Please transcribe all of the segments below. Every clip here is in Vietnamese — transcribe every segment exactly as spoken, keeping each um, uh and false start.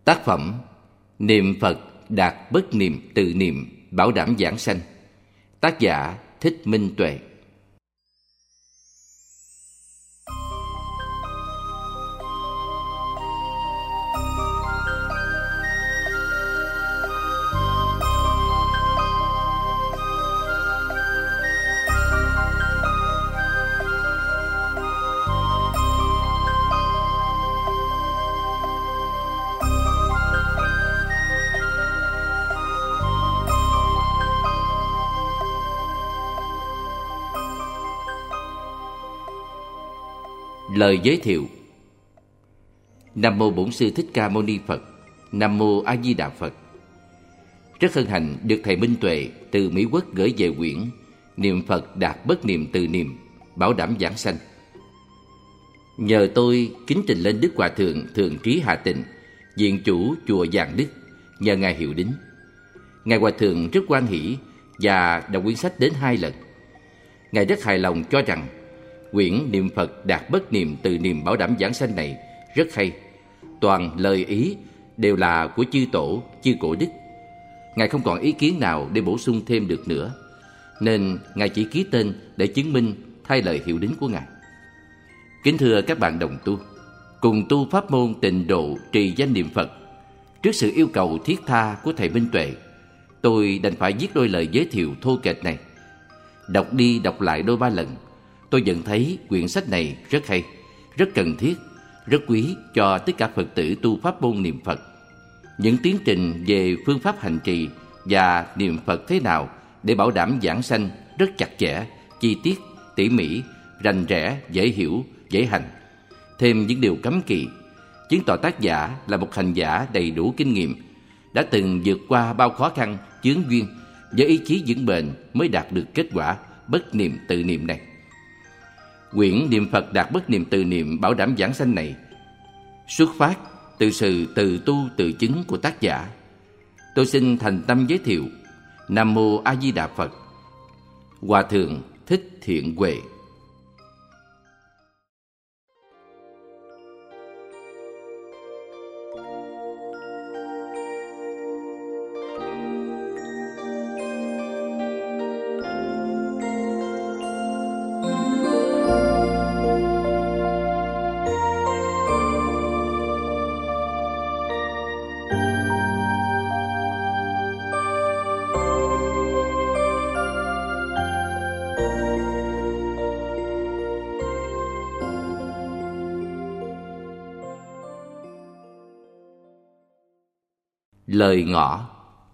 Tác phẩm Niệm Phật đạt bất niệm tự niệm, bảo đảm vãng sanh. Tác giả Thích Minh Tuệ. Lời giới thiệu. Nam mô Bổn Sư Thích Ca Mâu Ni Phật. Nam mô A Di Đà Phật. Rất hân hạnh được thầy Minh Tuệ từ Mỹ Quốc gửi về quyển Niệm Phật đạt bất niệm tự niệm, bảo đảm vãng sanh. Nhờ tôi kính trình lên Đức Hòa Thượng Thượng Trí Hà Tịnh, viện chủ chùa Vạn Đức, nhờ ngài hiệu đính. Ngài Hòa Thượng rất hoan hỷ và đọc quyển sách đến hai lần. Ngài rất hài lòng cho rằng quyển Niệm Phật đạt bất niệm tự niệm, bảo đảm vãng sanh này rất hay. Toàn lời ý đều là của chư tổ, chư cổ đức. Ngài không còn ý kiến nào để bổ sung thêm được nữa, nên Ngài chỉ ký tên để chứng minh thay lời hiệu đính của Ngài. Kính thưa các bạn đồng tu, cùng tu pháp môn Tịnh Độ trì danh niệm Phật, trước sự yêu cầu thiết tha của thầy Minh Tuệ, tôi đành phải viết đôi lời giới thiệu thô kệch này. Đọc đi đọc lại đôi ba lần, tôi nhận thấy quyển sách này rất hay, rất cần thiết, rất quý cho tất cả Phật tử tu pháp môn niệm Phật. Những tiến trình về phương pháp hành trì và niệm Phật thế nào để bảo đảm vãng sanh rất chặt chẽ, chi tiết, tỉ mỉ, rành rẽ, dễ hiểu, dễ hành. Thêm những điều cấm kỵ, chứng tỏ tác giả là một hành giả đầy đủ kinh nghiệm, đã từng vượt qua bao khó khăn, chướng duyên, với ý chí vững bền mới đạt được kết quả bất niệm tự niệm này. Quyển Niệm Phật đạt bất niệm tự niệm, bảo đảm vãng sanh này xuất phát từ sự tự tu tự chứng của tác giả. Tôi xin thành tâm giới thiệu. Nam mô A Di Đà Phật. Hòa Thượng Thích Thiện Huệ. Lời ngỏ.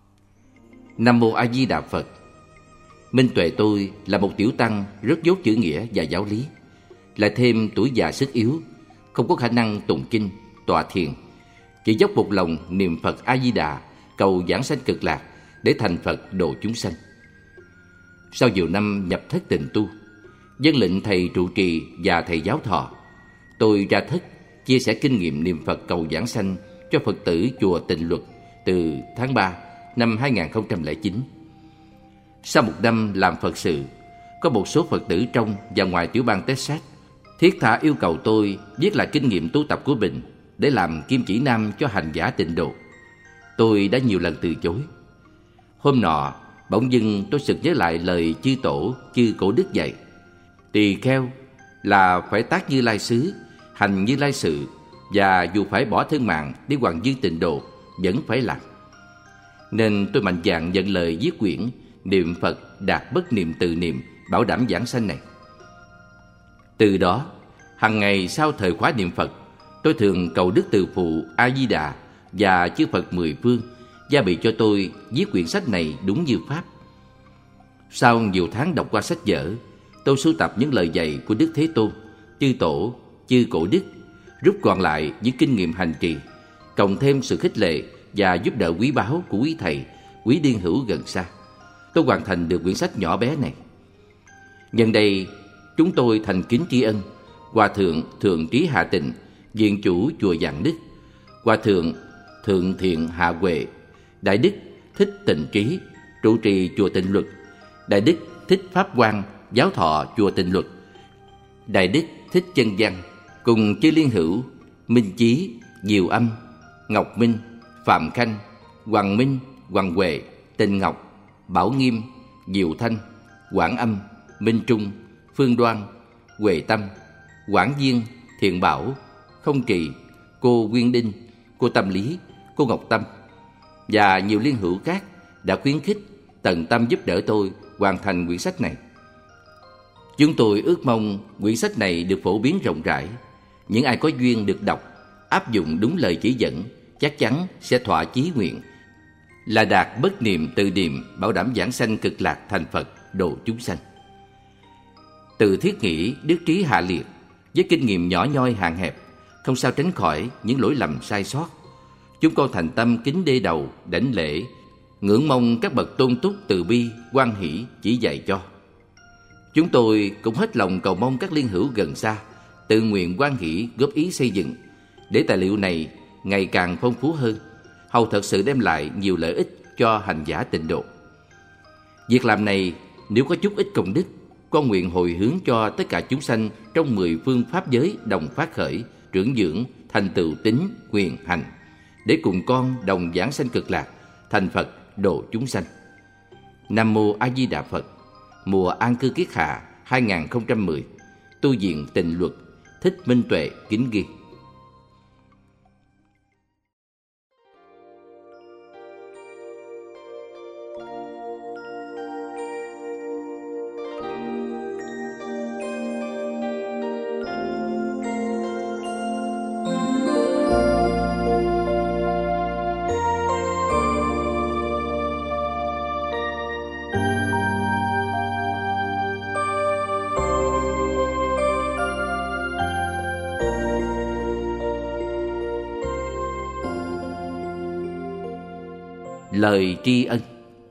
Nam mô A Di Đà Phật. Minh Tuệ tôi là một tiểu tăng rất dốt chữ nghĩa và giáo lý, lại thêm tuổi già sức yếu, không có khả năng tụng kinh, tọa thiền, chỉ dốc một lòng niệm Phật A Di Đà, cầu vãng sanh cực lạc để thành Phật độ chúng sanh. Sau nhiều năm nhập thất tịnh tu, vâng lệnh thầy trụ trì và thầy giáo thọ, tôi ra thất chia sẻ kinh nghiệm niệm Phật cầu vãng sanh cho Phật tử chùa Tịnh Luật từ tháng ba năm hai nghìn không trăm lẻ chín. Sau một năm làm Phật sự, có một số Phật tử trong và ngoài tiểu bang Texas thiết tha yêu cầu tôi viết lại kinh nghiệm tu tập của mình để làm kim chỉ nam cho hành giả tịnh độ. Tôi đã nhiều lần từ chối. Hôm nọ, bỗng dưng tôi sực nhớ lại lời chư tổ, chư cổ đức dạy: tỳ kheo là phải tác Như Lai xứ, hành Như Lai sự, và dù phải bỏ thân mạng đi hoàng dương tịnh độ vẫn phải làm. Nên tôi mạnh dạn nhận lời viết quyển Niệm Phật đạt bất niệm tự niệm, bảo đảm vãng sanh này. Từ đó, hằng ngày sau thời khóa niệm Phật, tôi thường cầu Đức Từ Phụ A Di Đà và chư Phật mười phương gia bị cho tôi viết quyển sách này đúng như pháp. Sau nhiều tháng đọc qua sách vở, tôi sưu tập những lời dạy của Đức Thế Tôn, chư tổ, chư cổ đức, rút gọn lại những kinh nghiệm hành trì, cộng thêm sự khích lệ và giúp đỡ quý báu của quý thầy, quý điên hữu gần xa, tôi hoàn thành được quyển sách nhỏ bé này. Nhân đây, chúng tôi thành kính tri ân Hòa Thượng Thượng Trí Hà Tịnh, viện chủ chùa Vạn Đức, Hòa Thượng Thượng Thiện Hạ Huệ, Đại Đức Thích Tịnh Trí, trụ trì chùa Tịnh Luật, Đại Đức Thích Pháp Quang, giáo thọ chùa Tịnh Luật, Đại Đức Thích Chân Văn, cùng chư liên hữu Minh Chí, Diệu Âm, Ngọc Minh, Phạm Khanh, Hoàng Minh, Hoàng Huệ, Tình Ngọc, Bảo Nghiêm, Diệu Thanh, Quảng Âm, Minh Trung, Phương Đoan, Huệ Tâm, Quảng Diên, Thiện Bảo, Không Trì, cô Quyên Đinh, cô Tâm Lý, cô Ngọc Tâm và nhiều liên hữu khác đã khuyến khích, tận tâm giúp đỡ tôi hoàn thành quyển sách này. Chúng tôi ước mong quyển sách này được phổ biến rộng rãi. Những ai có duyên được đọc, áp dụng đúng lời chỉ dẫn, chắc chắn sẽ thỏa chí nguyện là đạt bất niệm tự niệm, bảo đảm giảng sanh cực lạc thành Phật, độ chúng sanh. Từ thiết nghĩ đức trí hạ liệt, với kinh nghiệm nhỏ nhoi hạn hẹp, không sao tránh khỏi những lỗi lầm sai sót. Chúng con thành tâm kính đê đầu, đảnh lễ, ngưỡng mong các bậc tôn túc từ bi, hoan hỷ chỉ dạy cho. Chúng tôi cũng hết lòng cầu mong các liên hữu gần xa tự nguyện hoan hỷ góp ý xây dựng, để tài liệu này ngày càng phong phú hơn, hầu thật sự đem lại nhiều lợi ích cho hành giả tịnh độ. Việc làm này nếu có chút ít công đức, con nguyện hồi hướng cho tất cả chúng sanh trong mười phương pháp giới đồng phát khởi, trưởng dưỡng, thành tựu tín, quyền, hành, để cùng con đồng giảng sanh cực lạc, thành Phật, độ chúng sanh. Nam Mô A Di Đà Phật. Mùa An Cư Kiết Hạ hai nghìn không trăm mười. Tu viện Tịnh Luật. Thích Minh Tuệ kính ghi. Lời tri ân.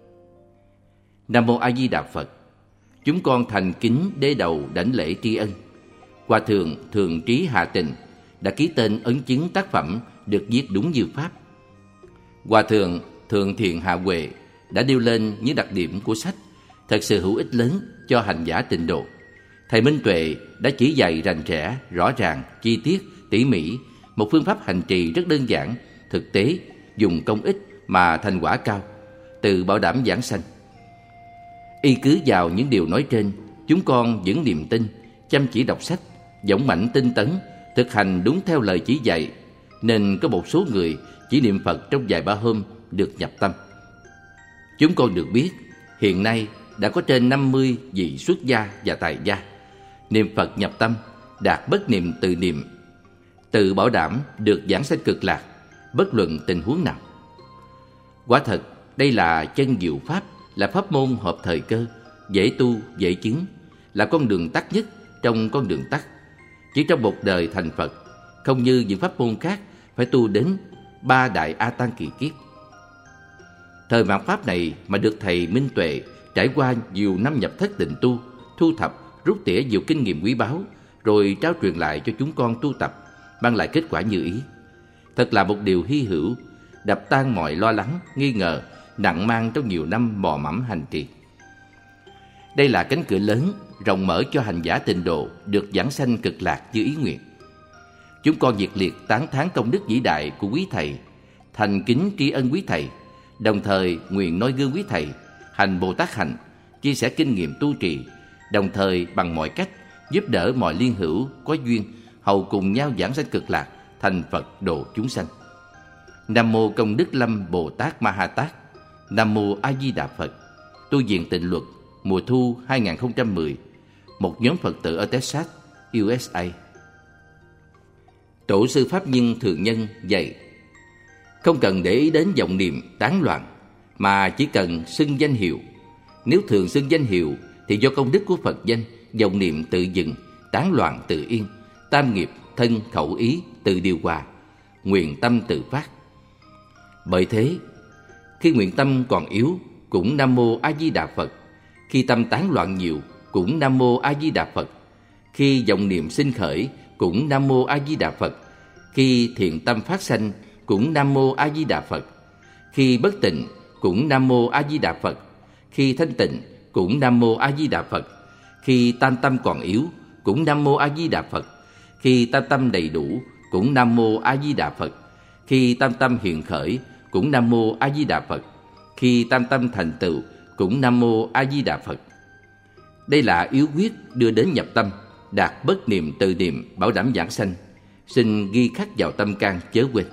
Nam Mô A Di Đà Phật. Chúng con thành kính đế đầu đảnh lễ tri ân Hòa Thượng Thường Trí Hà Tịnh đã ký tên ấn chứng tác phẩm được viết đúng như pháp. Hòa Thượng Thượng Thiện Hạ Huệ đã nêu lên những đặc điểm của sách, thật sự hữu ích lớn cho hành giả tịnh độ. Thầy Minh Tuệ đã chỉ dạy rành rẽ, rõ ràng, chi tiết, tỉ mỉ một phương pháp hành trì rất đơn giản, thực tế, dùng công ích mà thành quả cao, từ bảo đảm giảng sanh. Y cứ vào những điều nói trên, chúng con vẫn niềm tin, chăm chỉ đọc sách, dũng mãnh tinh tấn, thực hành đúng theo lời chỉ dạy, nên có một số người chỉ niệm Phật trong vài ba hôm được nhập tâm. Chúng con được biết, hiện nay đã có trên năm mươi vị xuất gia và tại gia niệm Phật nhập tâm, đạt bất niệm tự niệm, tự bảo đảm được giảng sanh cực lạc, bất luận tình huống nào. Quả thật, đây là chân diệu pháp, là pháp môn hợp thời cơ, dễ tu, dễ chứng, là con đường tắt nhất trong con đường tắt. Chỉ trong một đời thành Phật, không như những pháp môn khác phải tu đến ba đại A Tăng kỳ kiếp. Thời mạt pháp này mà được thầy Minh Tuệ trải qua nhiều năm nhập thất tịnh tu, thu thập, rút tỉa nhiều kinh nghiệm quý báu, rồi trao truyền lại cho chúng con tu tập, mang lại kết quả như ý. Thật là một điều hy hữu, đập tan mọi lo lắng, nghi ngờ, nặng mang trong nhiều năm mò mẫm hành trì. Đây là cánh cửa lớn, rộng mở cho hành giả tịnh độ được giảng sanh cực lạc như ý nguyện. Chúng con nhiệt liệt tán thán công đức vĩ đại của quý thầy, thành kính tri ân quý thầy, đồng thời nguyện noi gương quý thầy, hành Bồ Tát hạnh, chia sẻ kinh nghiệm tu trì, đồng thời bằng mọi cách giúp đỡ mọi liên hữu có duyên hầu cùng nhau giảng sanh cực lạc, thành Phật độ chúng sanh. Nam Mô Công Đức Lâm Bồ Tát Ma Ha Tát. Nam Mô A Di Đà Phật. Tu viện Tịnh Luật, mùa thu hai nghìn không trăm mười. Một nhóm Phật tử ở Texas, u ét a. Tổ sư Pháp Nhân Thường Nhân dạy: không cần để ý đến vọng niệm tán loạn, mà chỉ cần xưng danh hiệu. Nếu thường xưng danh hiệu thì do công đức của Phật danh, vọng niệm tự dừng, tán loạn tự yên, tam nghiệp thân khẩu ý tự điều hòa, nguyện tâm tự phát. Bởi thế, khi nguyện tâm còn yếu cũng Nam Mô A Di Đà Phật, khi tâm tán loạn nhiều cũng Nam Mô A Di Đà Phật, khi vọng niệm sinh khởi cũng Nam Mô A Di Đà Phật, khi thiện tâm phát sanh cũng Nam Mô A Di Đà Phật, khi bất tịnh cũng Nam Mô A Di Đà Phật, khi thanh tịnh cũng Nam Mô A Di Đà Phật, khi tam tâm còn yếu cũng Nam Mô A Di Đà Phật, khi tam tâm đầy đủ cũng Nam Mô A Di Đà Phật, khi tam tâm hiện khởi cũng Nam Mô A Di Đà Phật. Khi tam tâm thành tựu cũng Nam Mô A Di Đà Phật. Đây là yếu quyết đưa đến nhập tâm, đạt bất niệm tự niệm, bảo đảm giảng sanh. Xin ghi khắc vào tâm can chớ quên.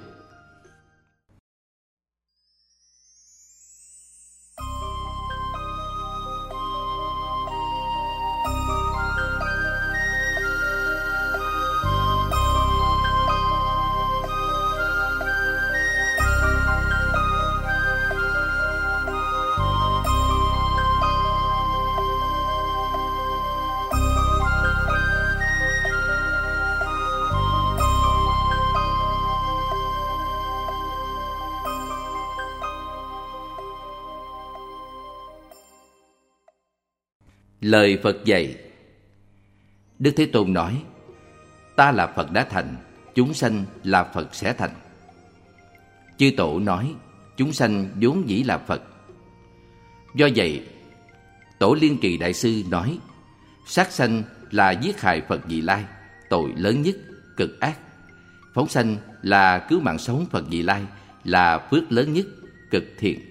Lời Phật dạy. Đức Thế Tôn nói: ta là Phật đã thành, chúng sanh là Phật sẽ thành. Chư Tổ nói: chúng sanh vốn dĩ là Phật. Do vậy, Tổ Liên Trì Đại Sư nói: sát sanh là giết hại Phật Vị Lai, tội lớn nhất, cực ác. Phóng sanh là cứu mạng sống Phật Vị Lai, là phước lớn nhất, cực thiện.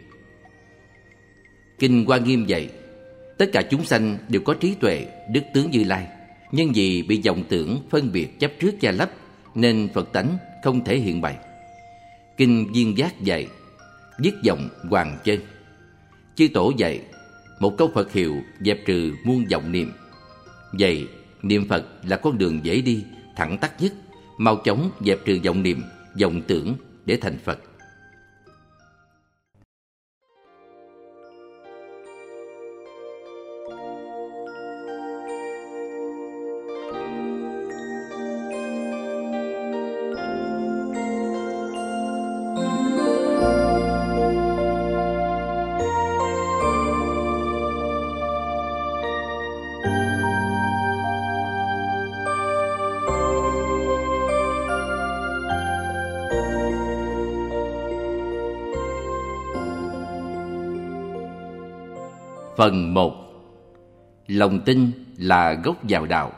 Kinh Hoa Nghiêm dạy: tất cả chúng sanh đều có trí tuệ, đức tướng Như Lai, nhưng vì bị vọng tưởng phân biệt chấp trước che lấp nên Phật tánh không thể hiện bày. Kinh Viên Giác dạy: dứt vọng hoàng chân. Chư Tổ dạy: một câu Phật hiệu dẹp trừ muôn vọng niệm. Vậy niệm Phật là con đường dễ đi, thẳng tắc nhất, mau chóng dẹp trừ vọng niệm, vọng tưởng để thành Phật. Phần một. Lòng tin là gốc vào đạo.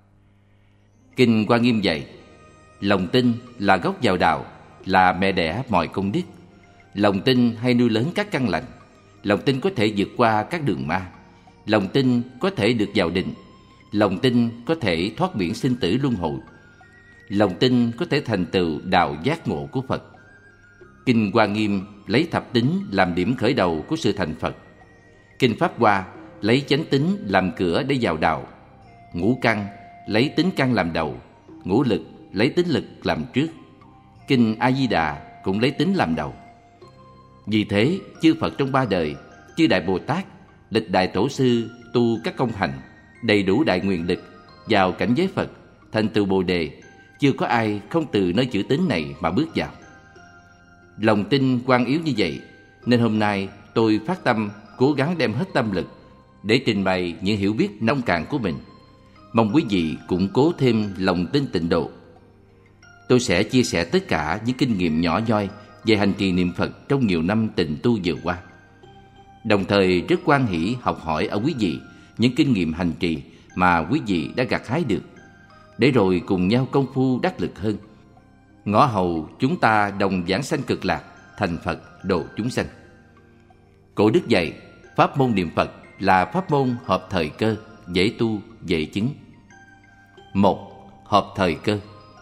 Kinh Hoa Nghiêm dạy: lòng tin là gốc vào đạo, là mẹ đẻ mọi công đức. Lòng tin hay nuôi lớn các căn lành. Lòng tin có thể vượt qua các đường ma. Lòng tin có thể được vào định. Lòng tin có thể thoát biển sinh tử luân hồi. Lòng tin có thể thành tựu đạo giác ngộ của Phật. Kinh Hoa Nghiêm lấy thập tính làm điểm khởi đầu của sự thành Phật. Kinh Pháp Hoa lấy chánh tính làm cửa để vào đạo. Ngũ căn lấy tính căn làm đầu. Ngũ lực lấy tính lực làm trước. Kinh A Di Đà cũng lấy tính làm đầu. Vì thế, chư Phật trong ba đời, chư Đại Bồ Tát, lịch đại tổ sư tu các công hạnh, đầy đủ đại nguyện lực, vào cảnh giới Phật, thành tựu Bồ Đề, chưa có ai không từ nơi chữ tính này mà bước vào. Lòng tin quan yếu như vậy, nên hôm nay tôi phát tâm cố gắng đem hết tâm lực để trình bày những hiểu biết nông cạn của mình. Mong quý vị củng cố thêm lòng tin tịnh độ. Tôi sẽ chia sẻ tất cả những kinh nghiệm nhỏ nhoi về hành trì niệm Phật trong nhiều năm tịnh tu vừa qua. Đồng thời rất hoan hỷ học hỏi ở quý vị những kinh nghiệm hành trì mà quý vị đã gặt hái được, để rồi cùng nhau công phu đắc lực hơn. Ngõ hầu chúng ta đồng vãng sanh cực lạc, thành Phật độ chúng sanh. Cổ đức dạy: pháp môn niệm Phật là pháp môn hợp thời cơ, dễ tu, dễ chứng. Một. Hợp thời cơ.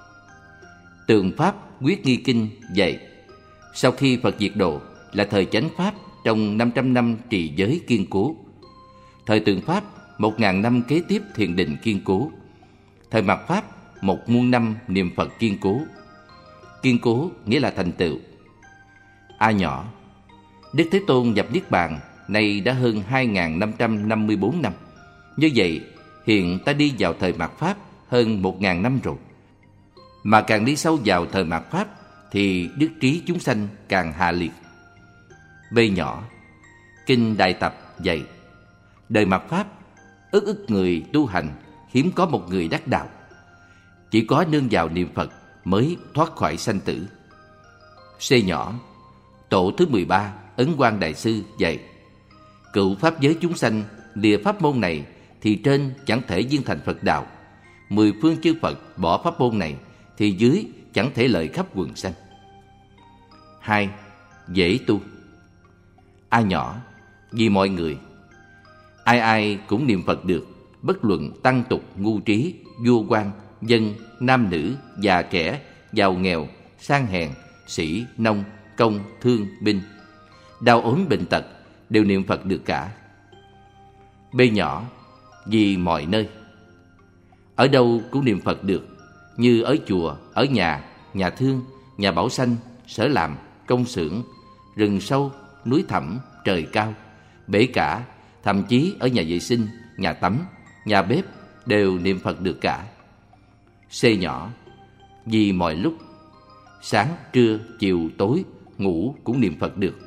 Tượng Pháp Quyết Nghi Kinh dạy: sau khi Phật diệt độ là thời chánh Pháp trong năm trăm năm trì giới kiên cố. Thời Tượng Pháp một ngàn năm kế tiếp thiền định kiên cố. Thời Mạt Pháp một muôn năm niệm Phật kiên cố. Kiên cố nghĩa là thành tựu. A nhỏ, Đức Thế Tôn nhập Niết Bàn nay đã hơn hai nghìn năm trăm năm mươi bốn năm. Như vậy, hiện ta đi vào thời Mạt Pháp hơn một nghìn năm rồi. Mà càng đi sâu vào thời Mạt Pháp thì đức trí chúng sanh càng hạ liệt. B nhỏ, Kinh Đại Tập dạy: đời Mạt Pháp, ức ức người tu hành, hiếm có một người đắc đạo. Chỉ có nương vào niệm Phật mới thoát khỏi sanh tử. C nhỏ, Tổ thứ mười ba Ấn Quang Đại Sư dạy: cựu pháp giới chúng sanh lìa pháp môn này thì trên chẳng thể viên thành Phật đạo. Mười phương chư Phật bỏ pháp môn này thì dưới chẳng thể lợi khắp quần sanh. Hai. dễ tu. A nhỏ, vì mọi người, ai ai cũng niệm Phật được, bất luận tăng tục, ngu trí, vua quan, dân, nam nữ, già trẻ, giàu nghèo, sang hèn, sĩ, nông, công, thương, binh, đau ốm bệnh tật đều niệm Phật được cả. B nhỏ, vì mọi nơi, ở đâu cũng niệm Phật được, như ở chùa, ở nhà, nhà thương, nhà bảo sanh, sở làm, công xưởng, rừng sâu, núi thẳm, trời cao, bể cả, thậm chí ở nhà vệ sinh, nhà tắm, nhà bếp đều niệm Phật được cả. C nhỏ, vì mọi lúc, sáng, trưa, chiều, tối, ngủ cũng niệm Phật được.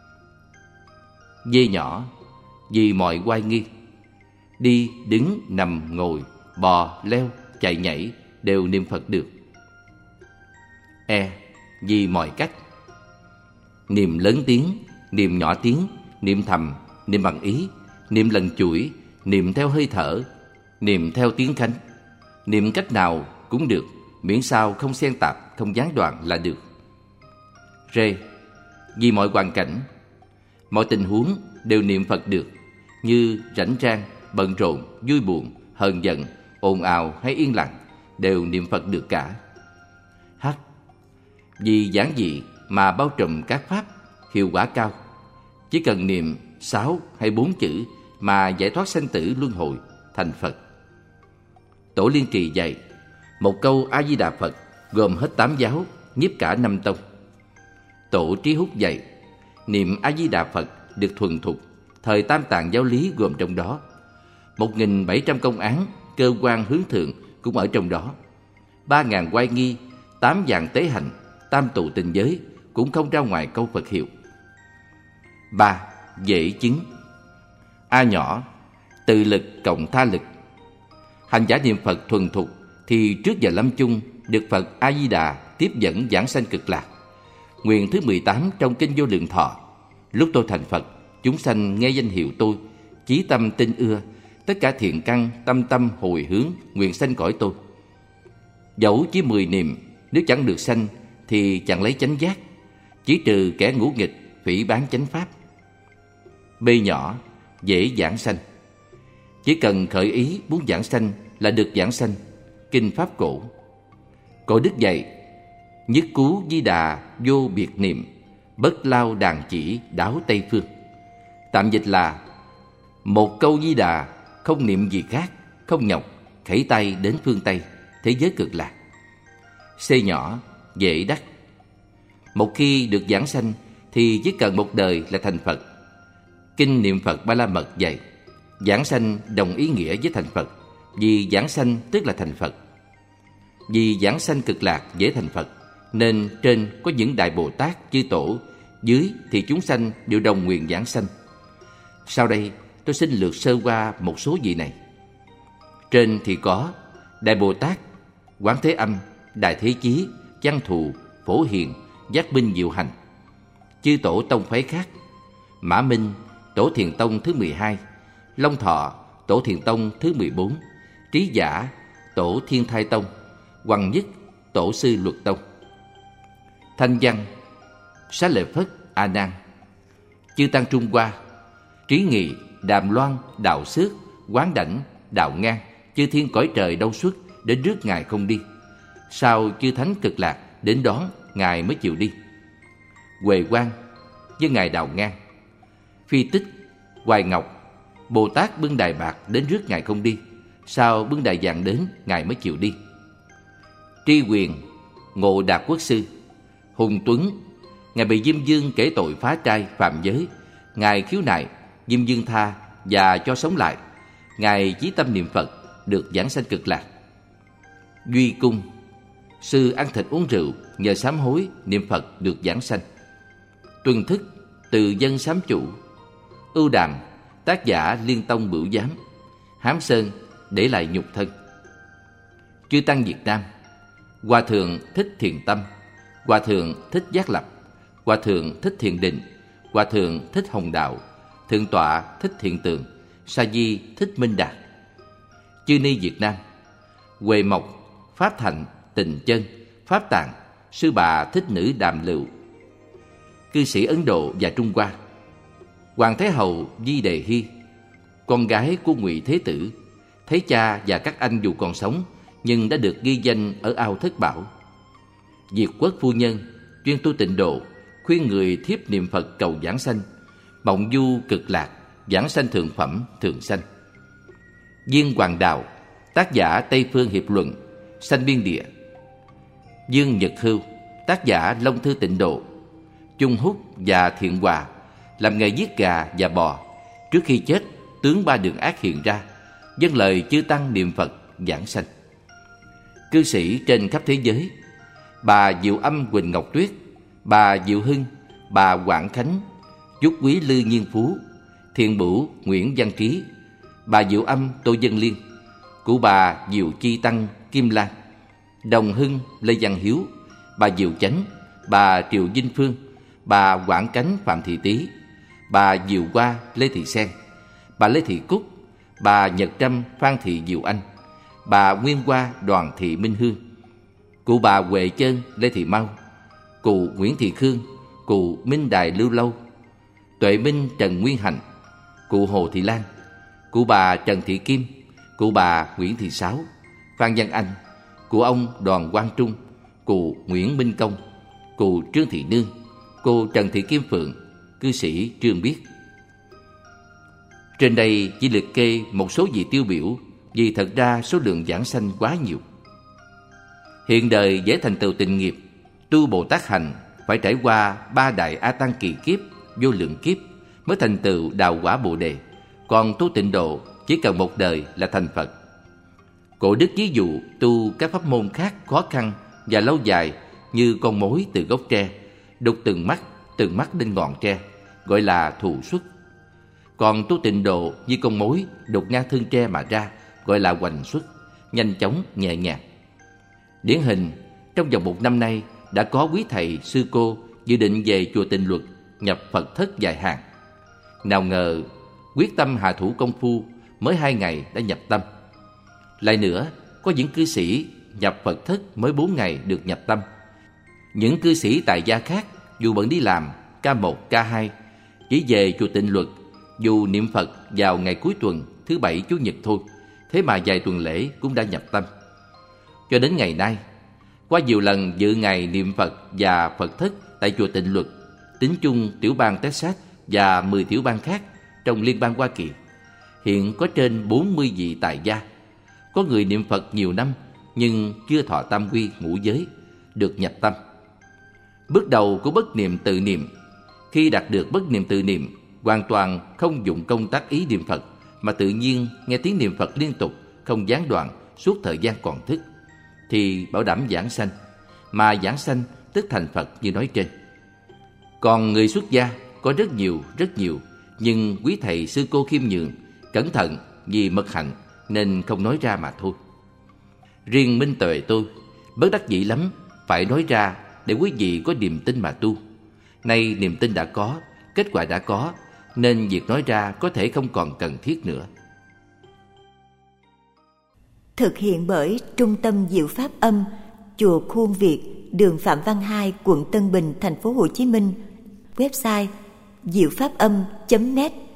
D nhỏ, vì mọi oai nghi, đi, đứng, nằm, ngồi, bò, leo, chạy nhảy đều niệm Phật được. E, vì mọi cách, niệm lớn tiếng, niệm nhỏ tiếng, niệm thầm, niệm bằng ý, niệm lần chuỗi, niệm theo hơi thở, niệm theo tiếng khánh, niệm cách nào cũng được, miễn sao không xen tạp, không gián đoạn là được. R, vì mọi hoàn cảnh, mọi tình huống đều niệm Phật được, như rảnh rang, bận rộn, vui buồn, hờn giận, ồn ào hay yên lặng đều niệm Phật được cả. H, vì giản dị mà bao trùm các pháp, hiệu quả cao, chỉ cần niệm sáu hay bốn chữ mà giải thoát sanh tử luân hồi, thành Phật. Tổ Liên Trì dạy, một câu A Di Đà Phật gồm hết tám giáo, nhiếp cả năm tông. Tổ Trí Húc dạy, niệm A Di Đà Phật được thuần thục, thời tam tạng giáo lý gồm trong đó. Một nghìn bảy trăm công án, cơ quan hướng thượng cũng ở trong đó. Ba ngàn oai nghi, tám vạn tế hành, tam tụ tình giới cũng không ra ngoài câu Phật hiệu. Ba, dễ chứng. A nhỏ, tự lực cộng tha lực. Hành giả niệm Phật thuần thục thì trước giờ lâm chung được Phật A Di Đà tiếp dẫn giảng sanh cực lạc. Nguyện thứ mười tám trong kinh Vô Lượng Thọ, lúc tôi thành Phật, chúng sanh nghe danh hiệu tôi, chí tâm tin ưa, tất cả thiện căn tâm tâm hồi hướng nguyện sanh cõi tôi. Dẫu chỉ mười niệm, nếu chẳng được sanh thì chẳng lấy chánh giác, chỉ trừ kẻ ngũ nghịch phỉ báng chánh pháp. B nhỏ, dễ giảng sanh. Chỉ cần khởi ý muốn giảng sanh là được giảng sanh. Kinh Pháp Cổ. Cổ Đức dạy, nhất cú Di Đà vô biệt niệm, bất lao đàn chỉ đáo Tây phương. Tạm dịch là, một câu Di Đà không niệm gì khác, không nhọc, khẩy tay đến phương Tây, thế giới cực lạc. C nhỏ, dễ đắc. Một khi được giảng sanh thì chỉ cần một đời là thành Phật. Kinh Niệm Phật Ba La Mật dạy, giảng sanh đồng ý nghĩa với thành Phật, vì giảng sanh tức là thành Phật. Vì giảng sanh cực lạc dễ thành Phật, nên trên có những đại Bồ Tát chư tổ, dưới thì chúng sanh đều đồng nguyện giảng sanh. Sau đây tôi xin lược sơ qua một số vị này. Trên thì có Đại Bồ Tát, Quán Thế Âm, Đại Thế Chí, Văn Thù, Phổ Hiền, Giác Binh Diệu Hành. Chư tổ tông phái khác: Mã Minh, Tổ Thiền Tông thứ mười hai, Long Thọ, Tổ Thiền Tông thứ mười bốn, Trí Giả, Tổ Thiên Thai Tông, Hoằng Nhất, Tổ sư Luật Tông. Thanh Văn, Xá Lợi Phất, A Nan. Chư tăng Trung Hoa: Trí Nghị, Đàm Loan, Đạo Xước, Quán Đảnh, Đạo Ngang, chư thiên cõi trời đâu xuất đến rước ngài không đi. Sau chư thánh cực lạc đến đón ngài mới chịu đi. Huệ Quang với ngài Đạo Ngang. Phi Tích, Hoài Ngọc, Bồ Tát bưng đài bạc đến rước ngài không đi. Sau bưng đài vàng đến ngài mới chịu đi. Tri Quyền, Ngộ Đạt Quốc Sư. Hùng Tuấn, ngài bị Diêm Vương kể tội phá trai phạm giới, ngài khiếu nại, Diêm Vương tha và cho sống lại. Ngài chí tâm niệm Phật, được giảng sanh cực lạc. Duy Cung, sư ăn thịt uống rượu, nhờ sám hối niệm Phật được giảng sanh. Tuần Thức, từ dân sám chủ. Ưu Đàm, tác giả Liên Tông Bửu Giám. Hám Sơn, để lại nhục thân. Chư tăng Việt Nam: Hòa thượng Thích Thiền Tâm, Hòa thượng Thích Giác Lập, Hòa thượng Thích Thiền Định, Hòa thượng Thích Hồng Đạo, Thượng tọa Thích Thiện Tường, Sa Di Thích Minh Đạt. Chư ni Việt Nam: Huệ Mộc, Pháp Thạnh, Tịnh Chân, Pháp Tạng, Sư bà Thích Nữ Đàm Lựu. cư sĩ Ấn Độ và Trung Hoa. Hoàng Thái Hậu Di Đề Hy, con gái của Ngụy Thế Tử, thấy cha và các anh dù còn sống nhưng đã được ghi danh ở ao Thất Bảo. Diệt Quốc phu nhân chuyên tu tịnh độ, khuyên người thiếp niệm Phật cầu giảng sanh. Mộng du cực lạc, giảng sanh thượng phẩm thường sanh. Viên Hoàng Đào, tác giả Tây Phương Hiệp Luận, sanh biên địa. Dương Nhật Hưu, tác giả Long Thư Tịnh Độ. Chung Húc và Thiện Hòa làm nghề giết gà và bò. Trước khi chết, tướng Ba Đường Ác hiện ra, dâng lời chư tăng niệm Phật giảng sanh. Cư sĩ trên khắp thế giới: bà Diệu Âm Quỳnh Ngọc Tuyết, bà Diệu Hưng, bà Quảng Khánh, Dúc Quý Lư Nhiên Phú, Thiện Bửu Nguyễn Văn Trí, bà Diệu Âm Tô Dân Liên, cụ bà Diệu Chi Tăng Kim Lan, Đồng Hưng Lê Văn Hiếu, bà Diệu Chánh, bà Triệu Vinh Phương, bà Quảng Cánh Phạm Thị Tý, bà Diệu Hoa Lê Thị Sen, bà Lê Thị Cúc, bà Nhật Trâm Phan Thị Diệu Anh, bà Nguyên Hoa Đoàn Thị Minh Hương, cụ bà Huệ Chơn Lê Thị Mau, cụ Nguyễn Thị Khương, cụ Minh Đài Lưu Lâu, Tuệ Minh Trần Nguyên Hành, cụ Hồ Thị Lan, cụ bà Trần Thị Kim, cụ bà Nguyễn Thị Sáu, Phan Văn Anh, cụ ông Đoàn Quang Trung, cụ Nguyễn Minh Công, cụ Trương Thị Nương, cô Trần Thị Kim Phượng, cư sĩ Trương Biết. Trên đây chỉ liệt kê một số vị tiêu biểu, vì thật ra số lượng giảng sanh quá nhiều. Hiện đời dễ thành tựu tịnh nghiệp, tu Bồ Tát hành phải trải qua ba đại A Tăng kỳ kiếp, vô lượng kiếp mới thành tựu đào quả Bồ Đề. Còn tu tịnh độ chỉ cần một đời là thành Phật. Cổ đức ví dụ tu các pháp môn khác khó khăn và lâu dài như con mối từ gốc tre, đục từng mắt, từng mắt lên ngọn tre, gọi là thù xuất. Còn tu tịnh độ như con mối đục ngang thân tre mà ra, gọi là hoành xuất, nhanh chóng, nhẹ nhàng. Điển hình, trong vòng một năm nay đã có quý thầy, sư cô dự định về chùa Tịnh Luật nhập Phật thất dài hàng. Nào ngờ quyết tâm hạ thủ công phu, mới hai ngày đã nhập tâm. Lại nữa, có những cư sĩ nhập Phật thất mới bốn ngày được nhập tâm. Những cư sĩ tại gia khác dù bận đi làm ca một, ca hai, chỉ về chùa Tịnh Luật dù niệm Phật vào ngày cuối tuần, thứ bảy, chủ nhật thôi, thế mà vài tuần lễ cũng đã nhập tâm. Cho đến ngày nay, qua nhiều lần dự ngày niệm Phật và Phật thất tại chùa Tịnh Luật, tính chung tiểu bang Texas và mười tiểu bang khác trong liên bang Hoa Kỳ, hiện có trên bốn mươi vị tại gia. Có người niệm Phật nhiều năm nhưng chưa thọ tam quy ngũ giới, được nhập tâm. Bước đầu của bất niệm tự niệm, khi đạt được bất niệm tự niệm, hoàn toàn không dụng công tác ý niệm Phật, mà tự nhiên nghe tiếng niệm Phật liên tục, không gián đoạn suốt thời gian còn thức, thì bảo đảm giảng sanh, mà giảng sanh tức thành Phật như nói trên. Còn người xuất gia có rất nhiều, rất nhiều, nhưng quý thầy sư cô khiêm nhường, cẩn thận vì mật hạnh nên không nói ra mà thôi. Riêng Minh Tuệ tôi bất đắc dĩ lắm, phải nói ra để quý vị có niềm tin mà tu. Nay niềm tin đã có, kết quả đã có, nên việc nói ra có thể không còn cần thiết nữa. Thực hiện bởi Trung tâm Diệu Pháp Âm, chùa Khuôn Việt, đường Phạm Văn Hai, quận Tân Bình, thành phố Hồ Chí Minh. Website diệu pháp âm chấm net.